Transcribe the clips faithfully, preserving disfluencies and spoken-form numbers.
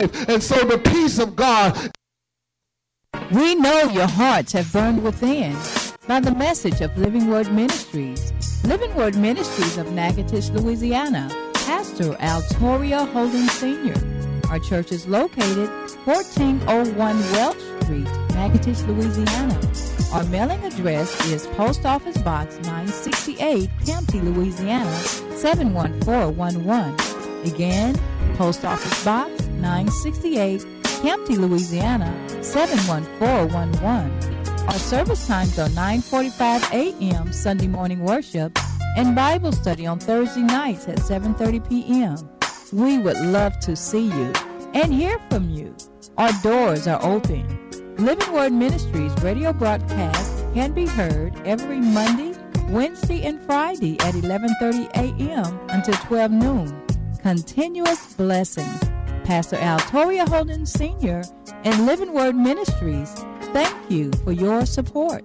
And so the peace of God. We know your hearts have burned within by the message of Living Word Ministries. Living Word Ministries of Natchitoches, Louisiana. Pastor Altoria Holden Senior Our church is located fourteen oh one Welch Street, Natchitoches, Louisiana. Our mailing address is Post Office Box nine sixty-eight, Tempty, Louisiana, seven one four one one. Again, Post Office Box nine sixty-eight, Tempty, Louisiana, seven one four one one. Our service times are nine forty-five a.m. Sunday morning worship and Bible study on Thursday nights at seven thirty p.m. We would love to see you and hear from you. Our doors are open. Living Word Ministries radio broadcast can be heard every Monday, Wednesday, and Friday at eleven thirty a.m. until twelve noon. Continuous blessings. Pastor Altoria Holden Senior and Living Word Ministries, thank you for your support.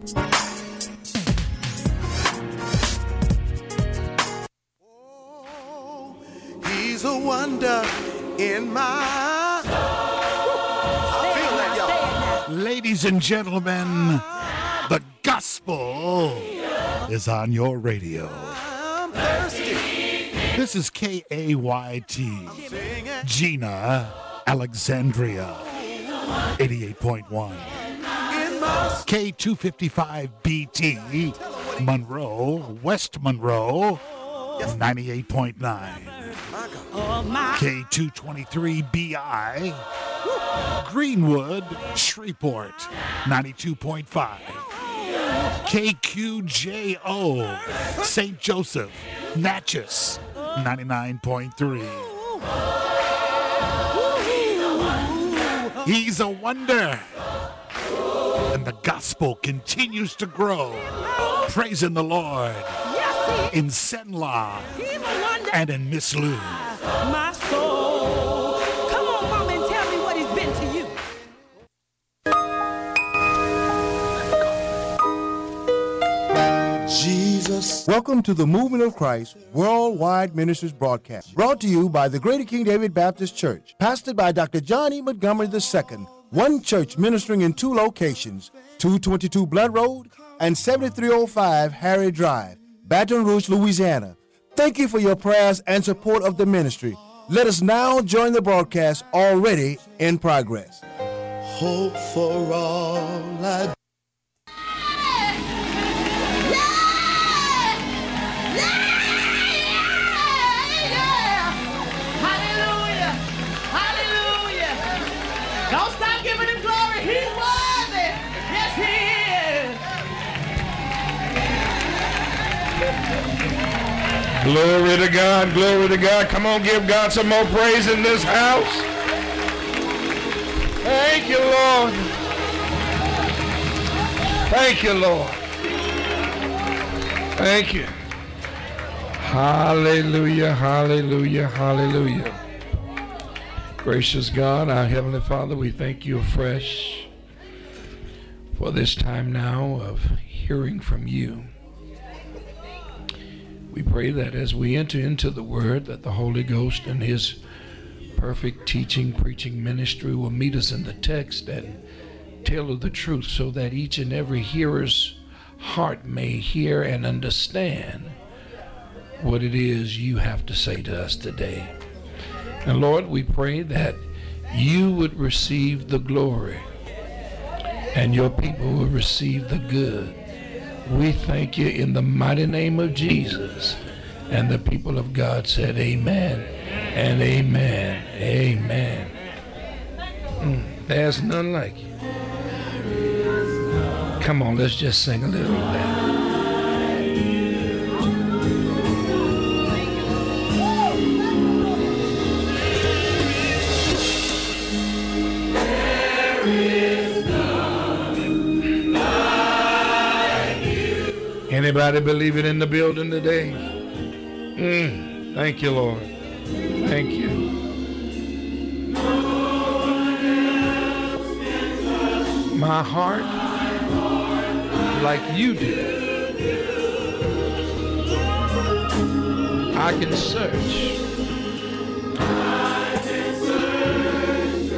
Oh, he's a wonder in my soul. I feel that, y'all. Ladies and gentlemen, the gospel is on your radio. I'm thirsty. This is K A Y T, Gina, Alexandria, eighty-eight point one. K two fifty-five B T, Monroe, West Monroe, ninety-eight point nine. K two twenty-three B I, Greenwood, Shreveport, ninety-two point five. K Q J O, Saint Joseph, Natchez, ninety-nine point three. He's a wonder. And the gospel continues to grow. Praising the Lord in Senla and in Miss Lou. My soul. Come on, Mama, and tell me what he's been to you. Jesus. Welcome to the Movement of Christ Worldwide Ministries broadcast, brought to you by the Greater King David Baptist Church, pastored by Doctor John E. Montgomery the Second. One church ministering in two locations, two twenty-two Blood Road and seventy-three oh five Harry Drive, Baton Rouge, Louisiana. Thank you for your prayers and support of the ministry. Let us now join the broadcast already in progress. Hope for all I Don't stop giving him glory. He's worthy. Yes, he is. Glory to God. Glory to God. Come on, give God some more praise in this house. Thank you, Lord. Thank you, Lord. Thank you. Hallelujah, hallelujah, hallelujah. Gracious God, our Heavenly Father, we thank you afresh for this time now of hearing from you. We pray that as we enter into the Word, that the Holy Ghost and His perfect teaching, preaching ministry will meet us in the text and tell of the truth so that each and every hearer's heart may hear and understand what it is you have to say to us today. And Lord, we pray that you would receive the glory and your people will receive the good. We thank you in the mighty name of Jesus. And the people of God said amen and amen. Amen. Mm, there's none like you. Come on, let's just sing a little of that. Anybody believe it in the building today? Mm, thank you, Lord. Thank you. My heart, like you do, I can search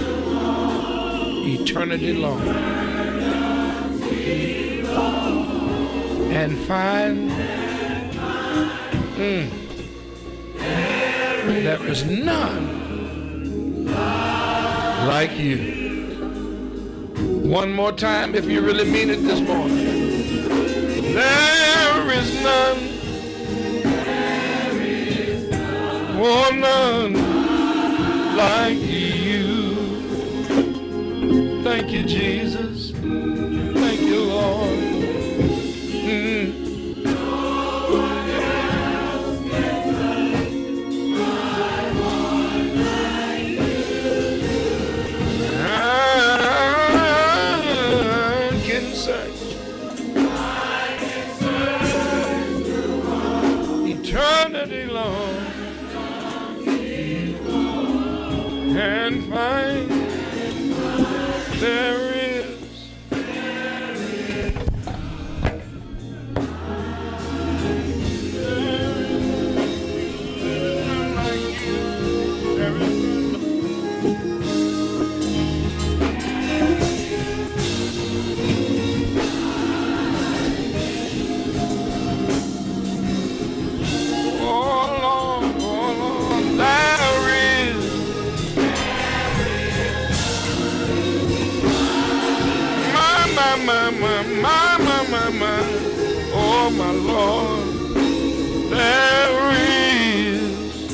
eternity long, and find mm, there is none like you. One more time, if you really mean it this morning. There is none. Oh, none like you. Thank you, Jesus. Thank you, Lord. Mm. Eternity long and find there is none like you. There is My, my, my, my, my, my, oh my Lord, there is.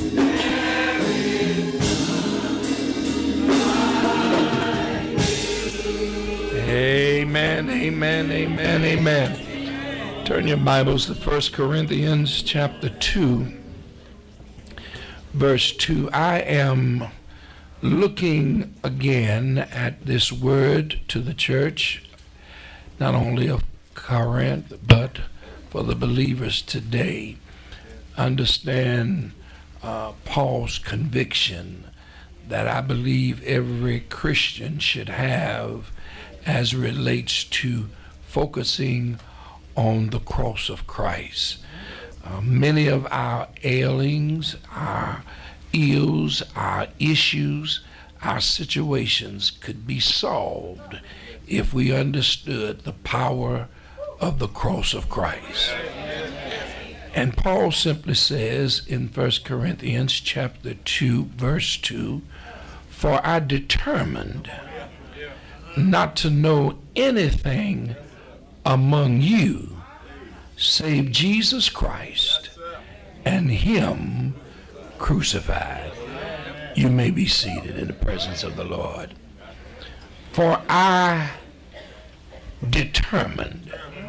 Amen, amen, amen, amen. Turn your Bibles to First Corinthians chapter two, verse two. I am looking again at this word to the church, not only of Corinth, but for the believers today. Understand uh, Paul's conviction that I believe every Christian should have as relates to focusing on the cross of Christ. Uh, many of our ailings, our ills, our issues, our situations could be solved if we understood the power of the cross of Christ. And Paul simply says in First Corinthians chapter two, verse two, for I determined not to know anything among you save Jesus Christ and him crucified. You may be seated in the presence of the Lord. For I determined,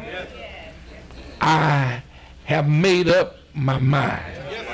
I have made up my mind.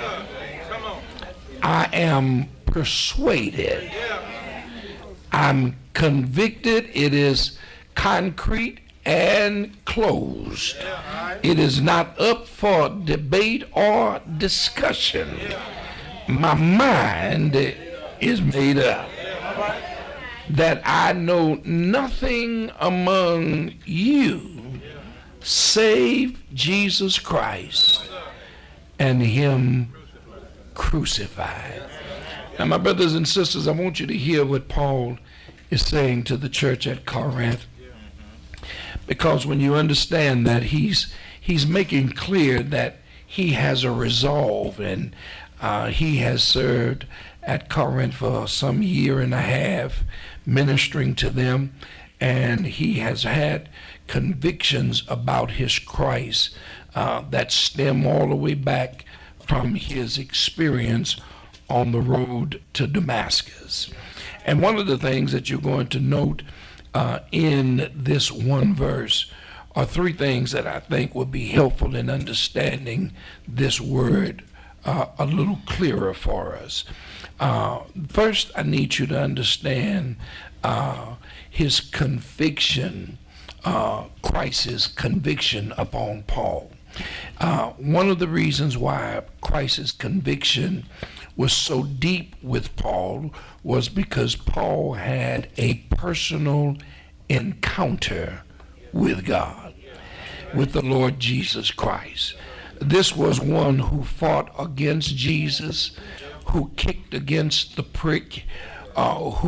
I am persuaded. I'm convicted. It is concrete and closed. It is not up for debate or discussion. My mind is made up that I know nothing among you save Jesus Christ and him crucified. Now, my brothers and sisters, I want you to hear what Paul is saying to the church at Corinth, because when you understand that he's he's making clear that he has a resolve, and uh, he has served at Corinth for some year and a half ministering to them, and he has had convictions about his Christ uh, that stem all the way back from his experience on the road to Damascus. And one of the things that you're going to note uh, in this one verse are three things that I think will be helpful in understanding this word uh, a little clearer for us. Uh, first, I need you to understand uh, his conviction, uh, Christ's conviction upon Paul. Uh, one of the reasons why Christ's conviction was so deep with Paul was because Paul had a personal encounter with God, with the Lord Jesus Christ. This was one who fought against Jesus, who kicked against the prick, uh, who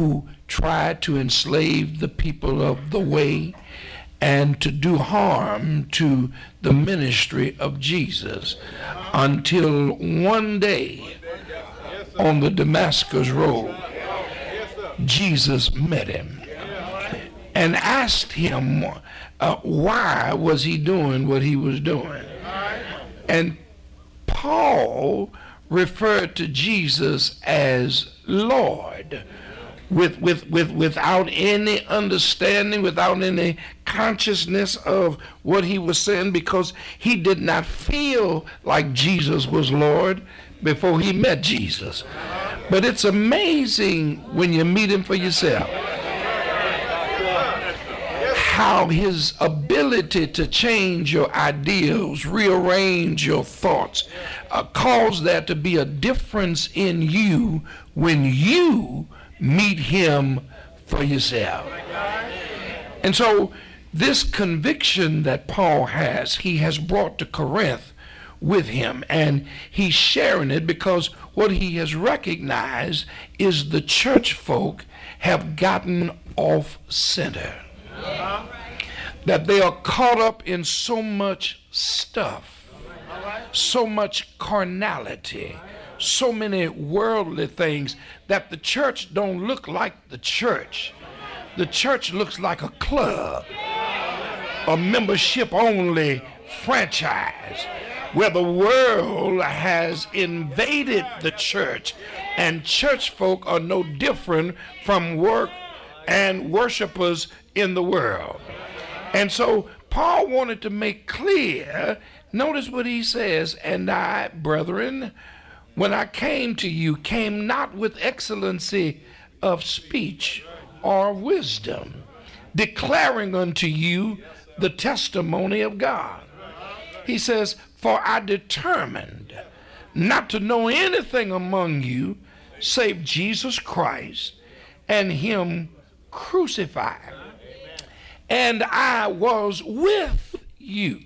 tried to enslave the people of the way and to do harm to the ministry of Jesus, until one day on the Damascus road, Jesus met him and asked him uh, why was he doing what he was doing. And Paul referred to Jesus as Lord, with, with, with, without any understanding, without any consciousness of what he was saying, because he did not feel like Jesus was Lord before he met Jesus. But it's amazing when you meet him for yourself, how his ability to change your ideals, rearrange your thoughts, uh, cause there to be a difference in you when you meet him for yourself. And so this conviction that Paul has, he has brought to Corinth with him, and he's sharing it because what he has recognized is the church folk have gotten off center. That they are caught up in so much stuff, so much carnality, so many worldly things, that the church don't look like the church. The church looks like a club, a membership only franchise, where the world has invaded the church, and church folk are no different from work and worshipers in the world. And so Paul wanted to make clear, notice what he says, and I, brethren, when I came to you, came not with excellency of speech or wisdom, declaring unto you the testimony of God. He says, for I determined not to know anything among you save Jesus Christ and him crucified. And I was with you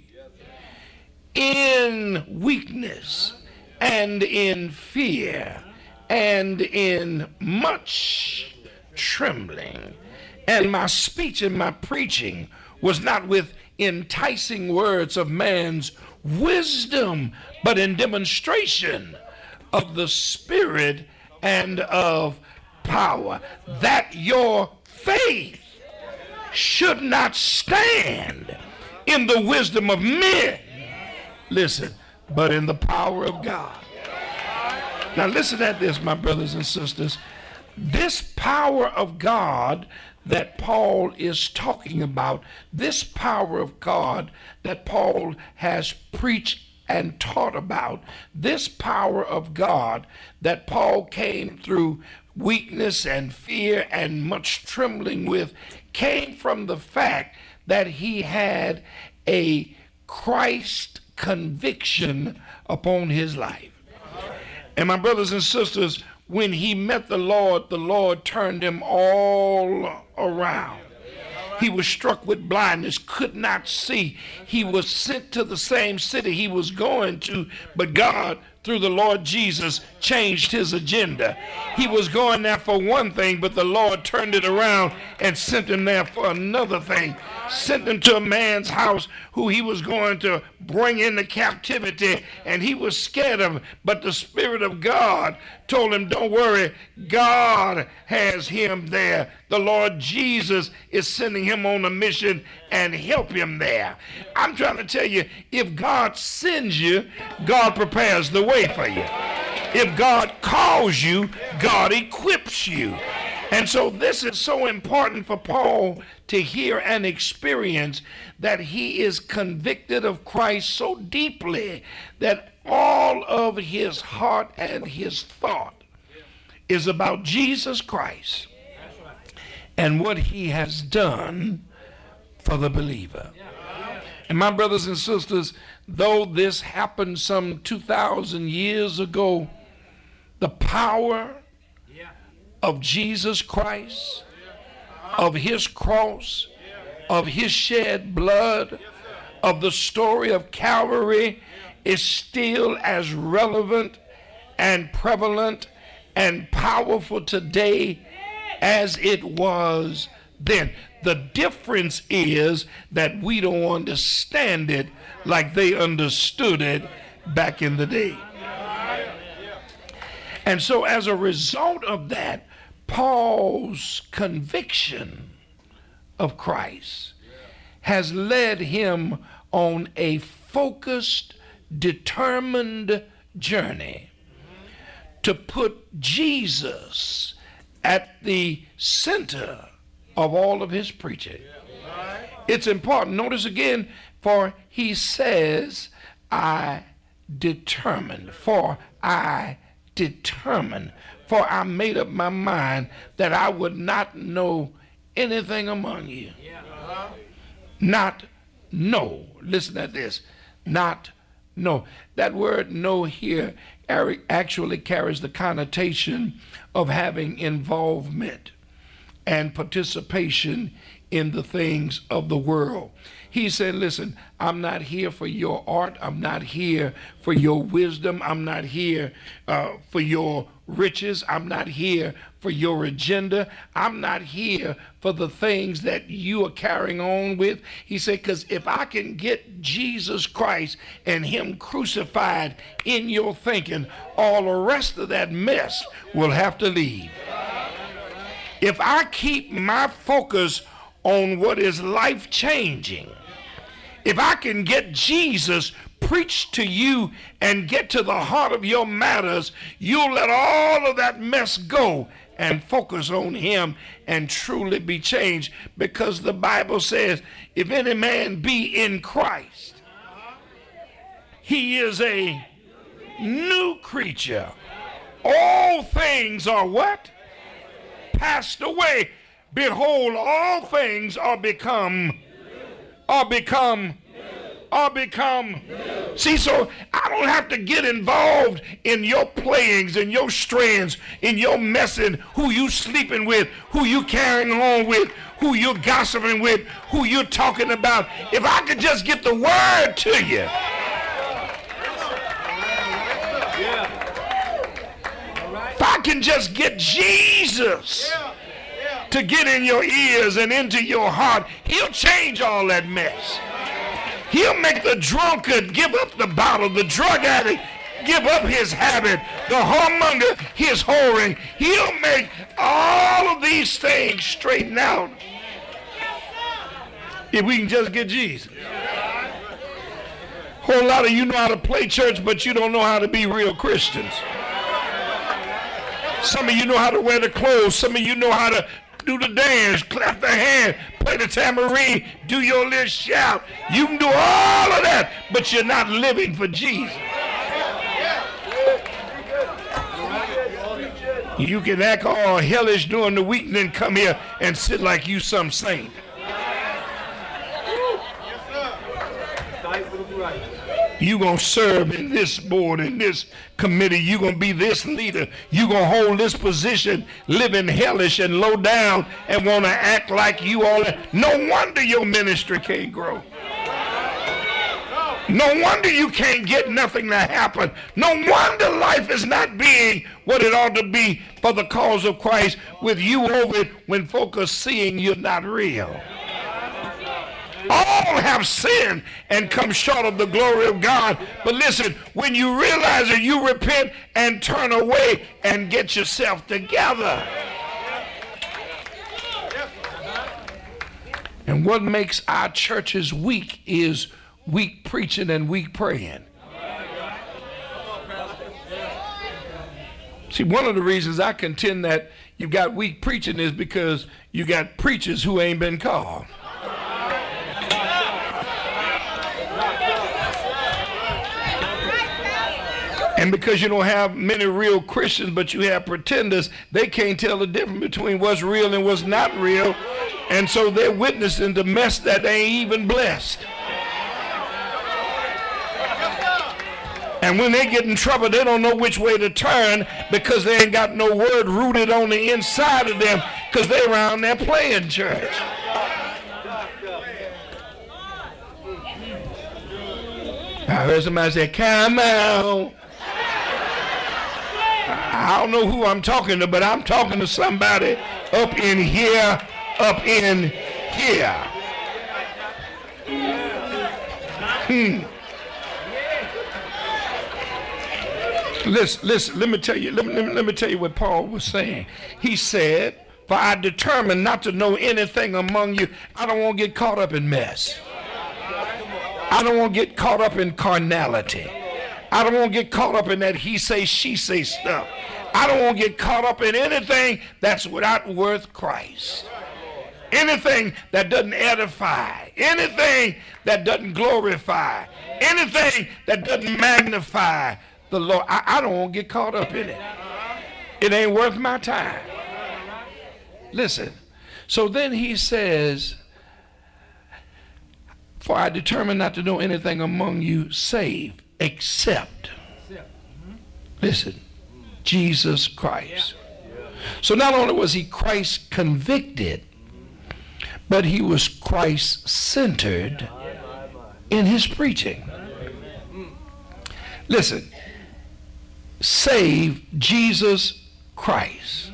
in weakness and in fear and in much trembling. And my speech and my preaching was not with enticing words of man's wisdom, but in demonstration of the Spirit and of power, that your faith should not stand in the wisdom of men, listen, but in the power of God. Now listen at this, my brothers and sisters. This power of God that Paul is talking about, this power of God that Paul has preached and taught about, this power of God that Paul came through weakness and fear and much trembling with, came from the fact that he had a Christ conviction upon his life. And my brothers and sisters, when he met the Lord, the Lord turned him all around. He was struck with blindness, could not see. He was sent to the same city he was going to, but God, through the Lord Jesus, changed his agenda. He was going there for one thing, but the Lord turned it around and sent him there for another thing. Sent him to a man's house who he was going to bring into captivity, and he was scared of him. But the Spirit of God told him, don't worry, God has him there. The Lord Jesus is sending him on a mission, and help him there. I'm trying to tell you, if God sends you, God prepares the way for you. If God calls you, God equips you. And so this is so important for Paul to hear and experience, that he is convicted of Christ so deeply that all of his heart and his thought is about Jesus Christ and what he has done for the believer. And my brothers and sisters, though this happened some two thousand years ago, the power of Jesus Christ, of his cross, of his shed blood, of the story of Calvary is still as relevant and prevalent and powerful today as it was then. The difference is that we don't understand it like they understood it back in the day. And so as a result of that, Paul's conviction of Christ has led him on a focused, determined journey to put Jesus at the center of all of his preaching. It's important. Notice again, for he says, I determined, for I determined, for I made up my mind that I would not know anything among you. Not know. Listen to this. Not know. That word know here actually carries the connotation of having involvement and participation in the things of the world. He said, listen, I'm not here for your art. I'm not here for your wisdom. I'm not here uh, for your riches. I'm not here for your agenda. I'm not here for the things that you are carrying on with. He said, because if I can get Jesus Christ and him crucified in your thinking, all the rest of that mess will have to leave. If I keep my focus on what is life-changing, if I can get Jesus preached to you and get to the heart of your matters, you'll let all of that mess go and focus on him and truly be changed. Because the Bible says, if any man be in Christ, he is a new creature. All things are what? Passed away. Behold, all things are become, are become, are become. See, so I don't have to get involved in your playings and your strands, in your messing, who you sleeping with, who you carrying on with, who you're gossiping with, who you're talking about. If I could just get the word to you. If I can just get Jesus to get in your ears and into your heart, he'll change all that mess. He'll make the drunkard give up the bottle, the drug addict give up his habit, the whoremonger his whoring. He'll make all of these things straighten out if we can just get Jesus. Whole lot of you know how to play church, but you don't know how to be real Christians. Some of you know how to wear the clothes. Some of you know how to do the dance, clap the hand, play the tambourine, do your little shout. You can do all of that, but you're not living for Jesus. You can act all hellish during the week and then come here and sit like you some saint. You're going to serve in this board, in this committee. You're going to be this leader. You're going to hold this position, living hellish and low down and want to act like you all. No wonder your ministry can't grow. No wonder you can't get nothing to happen. No wonder life is not being what it ought to be for the cause of Christ with you over it when folk are seeing you're not real. All have sinned and come short of the glory of God. But listen, when you realize it, you repent and turn away and get yourself together. And what makes our churches weak is weak preaching and weak praying. See, one of the reasons I contend that you got weak preaching is because you got preachers who ain't been called. And because you don't have many real Christians, but you have pretenders, they can't tell the difference between what's real and what's not real. And so they're witnessing the mess that they ain't even blessed. And when they get in trouble, they don't know which way to turn because they ain't got no word rooted on the inside of them because they're around there playing church. I heard somebody say, come on. I don't know who I'm talking to, but I'm talking to somebody up in here, up in here. Hmm. Listen, listen, let me tell you, let me, let me, let me tell you what Paul was saying. He said, for I determined not to know anything among you. I don't want to get caught up in mess. I don't want to get caught up in carnality. I don't want to get caught up in that he say, she say stuff. I don't want to get caught up in anything that's without worth Christ. Anything that doesn't edify. Anything that doesn't glorify. Anything that doesn't magnify the Lord. I, I don't want to get caught up in it. It ain't worth my time. Listen. So then he says, for I determined not to know anything among you save, except, listen, Jesus Christ. So not only was he Christ convicted, but he was Christ centered in his preaching. Listen, save Jesus Christ.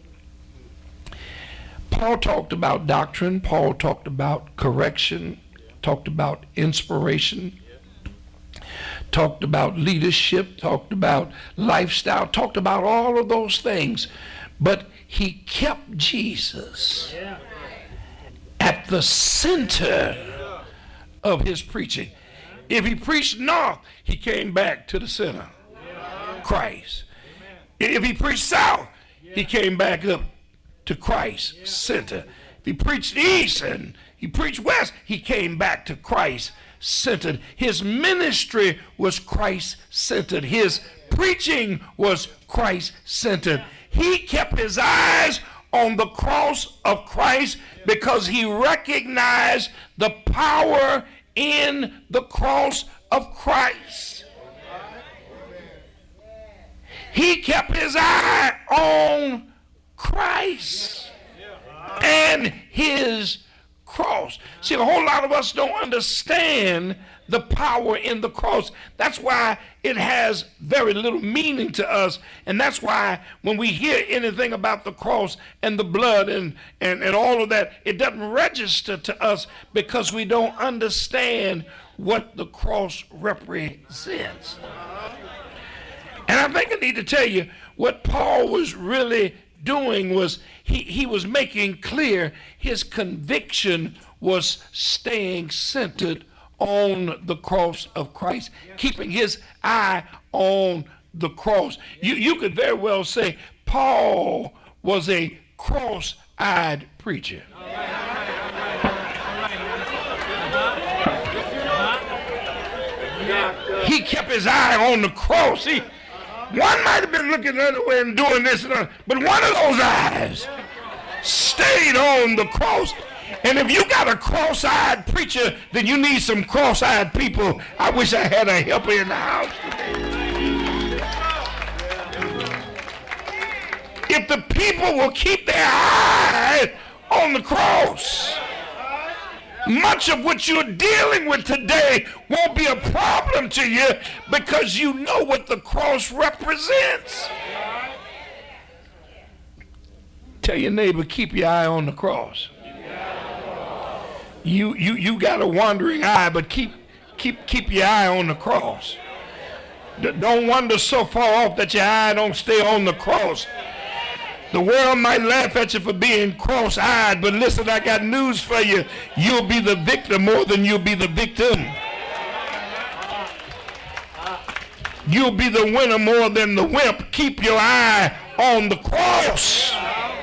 Paul talked about doctrine. Paul talked about correction, talked about inspiration, talked about leadership, talked about lifestyle, talked about all of those things. But he kept Jesus at the center of his preaching. If he preached north, he came back to the center, Christ. If he preached south, he came back up to Christ center. If he preached east and he preached west, he came back to Christ centered. His ministry was Christ centered. His preaching was Christ centered. He kept his eyes on the cross of Christ because he recognized the power in the cross of Christ. He kept his eye on Christ and his cross. See, a whole lot of us don't understand the power in the cross. That's why it has very little meaning to us. And that's why when we hear anything about the cross and the blood and, and, and all of that, it doesn't register to us because we don't understand what the cross represents. And I think I need to tell you what Paul was really doing was he, he was making clear his conviction was staying centered on the cross of Christ, keeping his eye on the cross. You, you could very well say Paul was a cross-eyed preacher. He kept his eye on the cross. He, one might have been looking the other way and doing this and that, but one of those eyes stayed on the cross. And if you got a cross-eyed preacher, then you need some cross-eyed people. I wish I had a helper in the house today. If the people will keep their eye on the cross, much of what you're dealing with today won't be a problem to you because you know what the cross represents. Tell your neighbor, keep your eye on the cross. You you you got a wandering eye, but keep keep keep your eye on the cross. D- don't wander so far off that your eye don't stay on the cross. The world might laugh at you for being cross-eyed, but listen, I got news for you. You'll be the victim more than you'll be the victim. You'll be the winner more than the wimp. Keep your eye on the cross.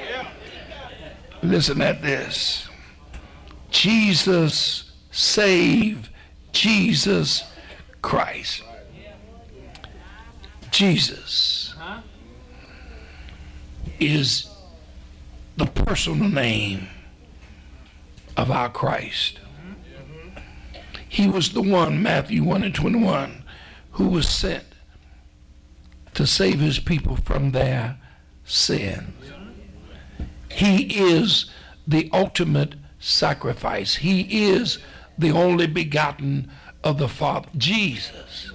Listen at this. Jesus save Jesus Christ. Jesus is the personal name of our Christ. He was the one, Matthew one and twenty-one, who was sent to save his people from their sins. He is the ultimate sacrifice. He is the only begotten of the Father, Jesus.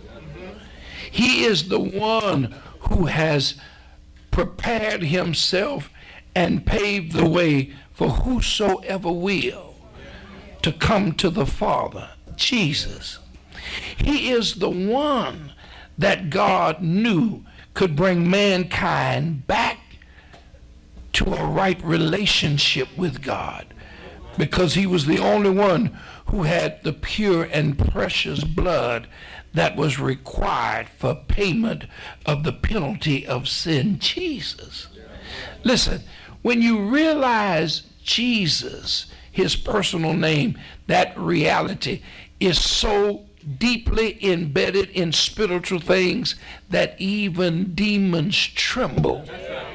He is the one who has prepared himself and paved the way for whosoever will to come to the Father, Jesus. He is the one that God knew could bring mankind back to a right relationship with God, because he was the only one who had the pure and precious blood that was required for payment of the penalty of sin, Jesus. Listen, when you realize Jesus, his personal name, that reality is so deeply embedded in spiritual things that even demons tremble.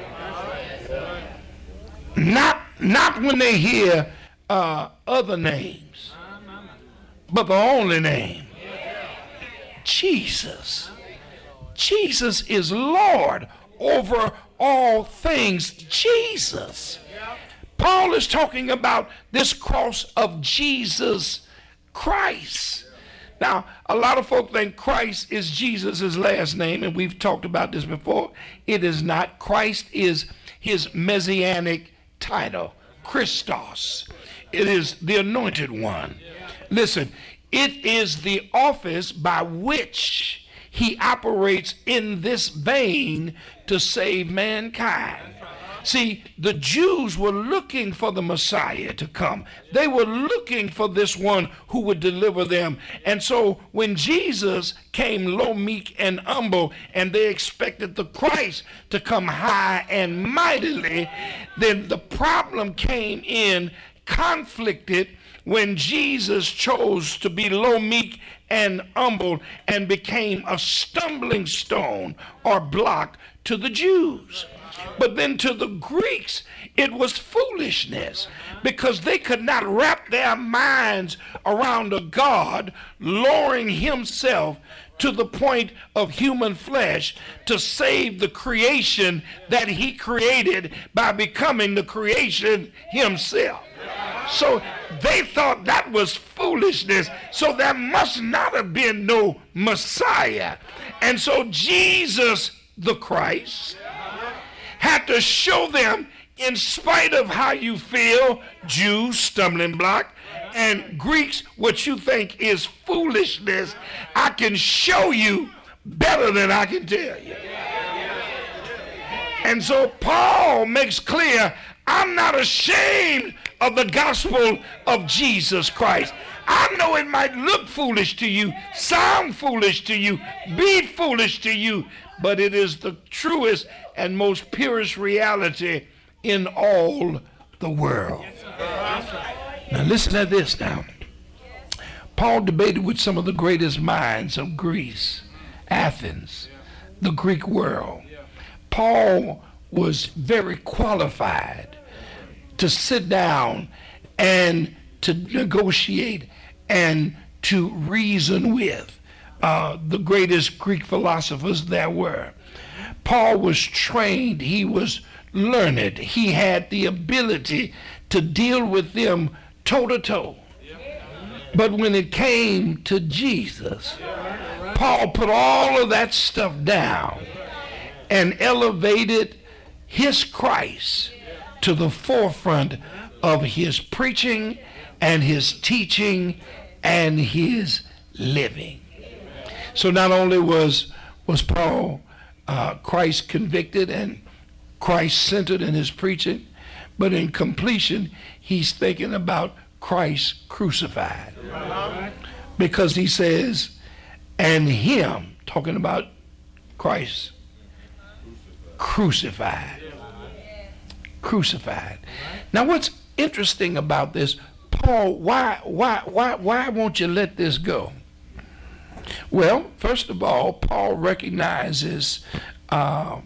Not, not when they hear uh, other names, but the only name, Jesus. Jesus is Lord over all things. Jesus. Paul is talking about this cross of Jesus Christ. Now, a lot of folk think Christ is Jesus' last name, and we've talked about this before. It is not. Christ is his messianic title, Christos. It is the anointed one. Listen, it is the office by which he operates in this vein to save mankind. See, the Jews were looking for the Messiah to come. They were looking for this one who would deliver them. And so when Jesus came low, meek, and humble, and they expected the Christ to come high and mightily, then the problem came in conflicted when Jesus chose to be low, meek, and humble and became a stumbling stone or block to the Jews. But then to the Greeks, it was foolishness, because they could not wrap their minds around a God lowering himself to the point of human flesh to save the creation that he created by becoming the creation himself. So they thought that was foolishness. So there must not have been no Messiah. And so Jesus the Christ had to show them, in spite of how you feel, Jews, stumbling block, and Greeks, what you think is foolishness, I can show you better than I can tell you. And so Paul makes clear, I'm not ashamed of the gospel of Jesus Christ. I know it might look foolish to you, sound foolish to you, be foolish to you, but it is the truest and most purest reality in all the world. Now listen to this now. Paul debated with some of the greatest minds of Greece, Athens, the Greek world. Paul was very qualified to sit down and to negotiate and to reason with uh, the greatest Greek philosophers there were. Paul was trained, he was learned, he had the ability to deal with them toe to toe. But when it came to Jesus, Paul put all of that stuff down and elevated his Christ to the forefront of his preaching and his teaching and his living. So not only was, was Paul uh, Christ convicted and Christ centered in his preaching, but in completion, he's thinking about Christ crucified. Because he says, and him, talking about Christ crucified. Crucified. Now what's interesting about this, Paul, why, why, why, why won't you let this go? Well, first of all, Paul recognizes uh,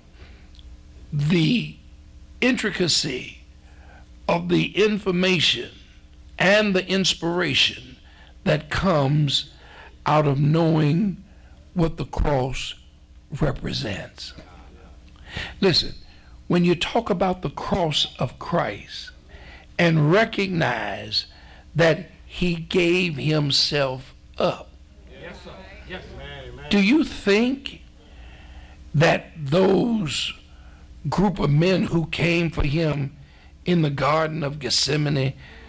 the intricacy of the information and the inspiration that comes out of knowing what the cross represents. Listen, when you talk about the cross of Christ and recognize that he gave himself up, yes, sir. Yes, man. Do you think that those group of men who came for him in the Garden of Gethsemane